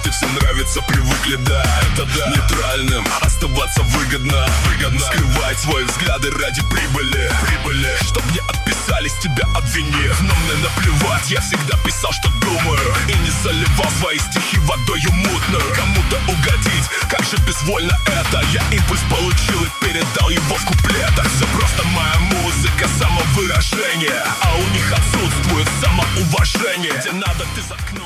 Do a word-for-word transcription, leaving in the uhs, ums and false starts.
и всем нравится, привыкли, да, это да. Нейтральным оставаться выгодно, выгодно. Скрывать свои взгляды ради прибыли, прибыли. Чтоб не отписались, тебя обвинив. Но мне наплевать, я всегда писал, что думаю, и не заливал свои стихи водою мутную. Кому-то угодить, как же безвольно это. Я импульс получил и передал его в куплетах. Все просто моя музыка, самовыражение, а у них отсутствует самоуважение. Где надо, ты заткнул.